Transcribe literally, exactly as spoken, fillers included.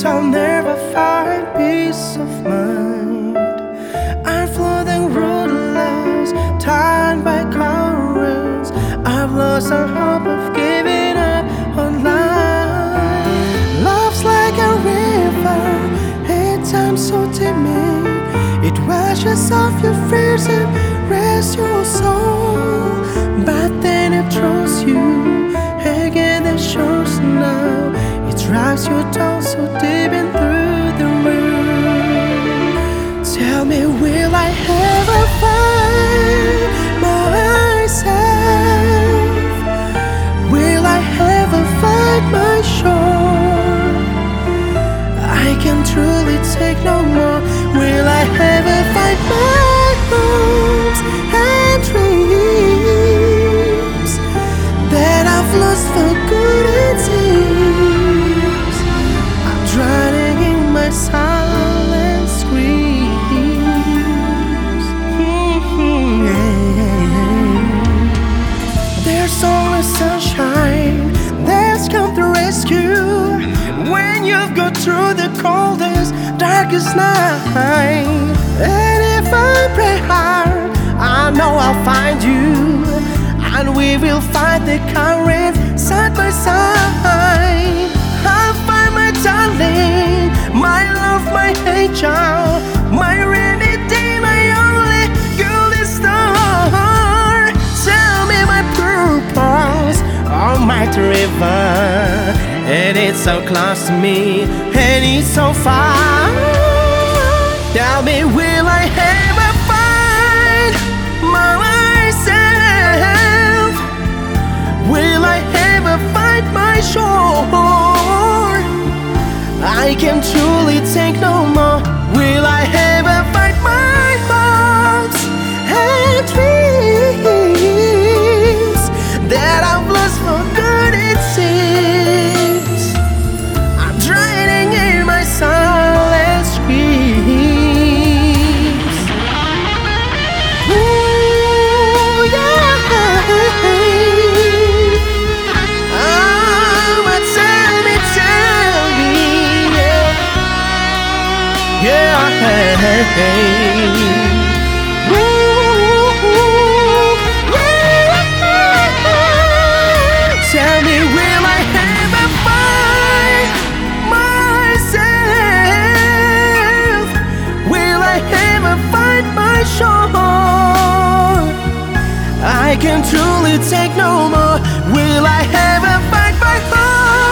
guess I'll never find peace of mind. I'm floating rudderless, tied by currents. I've lost the hope of giving up on life. Love's like a river, its time so timid. It washes off your fears and rests your soul. But then it throws you again the shores now. It drives your down so deep in through the room. Tell me, will I ever find myself? Will I ever find my shore? I can truly take no more. Will I ever find my hopes and dreams that I've lost for good it seems? I'm drowning in my silent screams. Mm-hmm, yeah. There's always sunshine that's come to rescue when you've got through the coldest, darkest night. And if I pray hard, I know I'll find you, and we will fight the current side by side. I'll find my darling, my love, my angel, my rainy day, my only golden star. Tell me my purpose, almighty river, and it's so close to me, and it's so far. Tell me, will I ever find myself? Will I ever find my shore? I can truly take no more. Will I ever find my hopes and dreams that I've lost for good it seems? I'm drowning in my silent screams. Ooh, yeah. Oh, but tell me, tell me, yeah, yeah. Ooh, yeah. Tell me, will I ever find myself? Will I ever find my shore? I can truly take no more. Will I ever find my heart?